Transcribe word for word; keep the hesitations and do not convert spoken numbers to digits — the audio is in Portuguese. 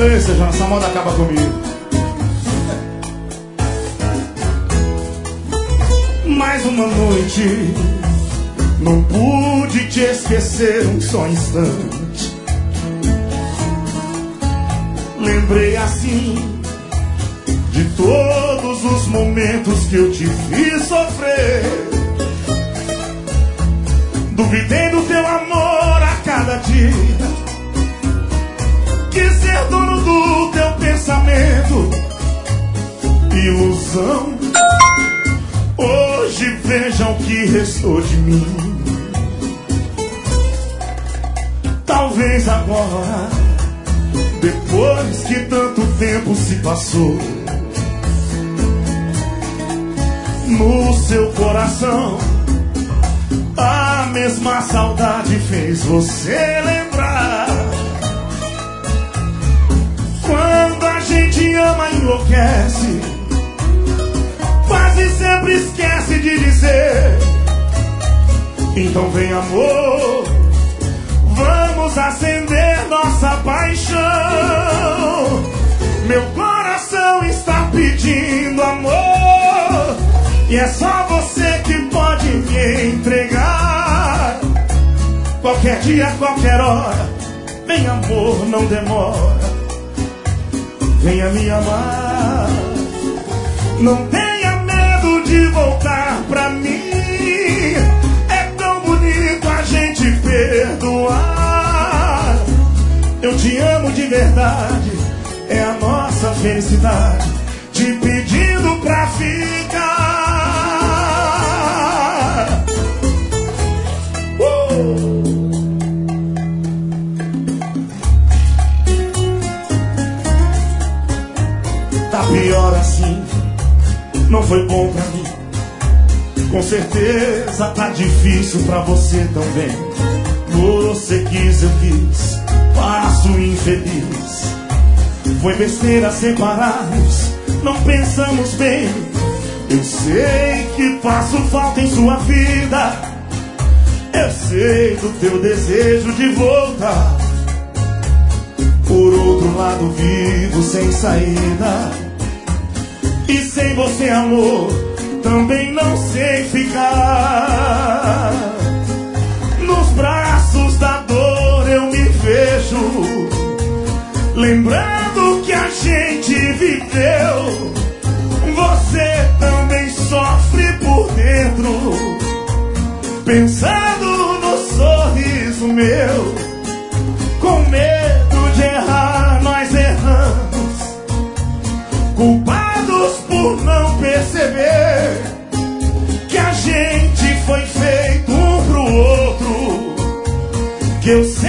Ei, Sejana, essa moda acaba comigo. Mais uma noite, não pude te esquecer um só instante. Lembrei assim de todos os momentos que eu te fiz sofrer. Duvidei do teu amor a cada dia. Quis ser dono do teu pensamento. Ilusão. Hoje veja o que restou de mim. Talvez agora, depois que tanto tempo se passou, no seu coração a mesma saudade fez você lembrar. Quando a gente ama, enlouquece, quase sempre esquece de dizer. Então vem, amor, vamos acender nossa paixão. Meu coração está pedindo amor, e é só você que pode me entregar. Qualquer dia, qualquer hora, vem, amor, não demora. Venha me amar. Não tenha medo de voltar pra mim. É tão bonito a gente perdoar. Eu te amo de verdade, é a nossa felicidade, te pedindo pra ficar. uh! Tá pior assim, não foi bom pra mim. Com certeza tá difícil pra você também. Você quis, eu quis, passo infeliz. Foi besteira separar-nos, não pensamos bem. Eu sei que faço falta em sua vida. Eu sei do teu desejo de voltar. Por outro lado vivo sem saída, e sem você, amor, também não sei ficar. Nos braços da dor eu me vejo, lembrando que a gente viveu. Você também sofre por dentro, pensando no sorriso meu. Com medo de errar, nós erramos, culpados por não perceber que a gente foi feito um pro outro. Que eu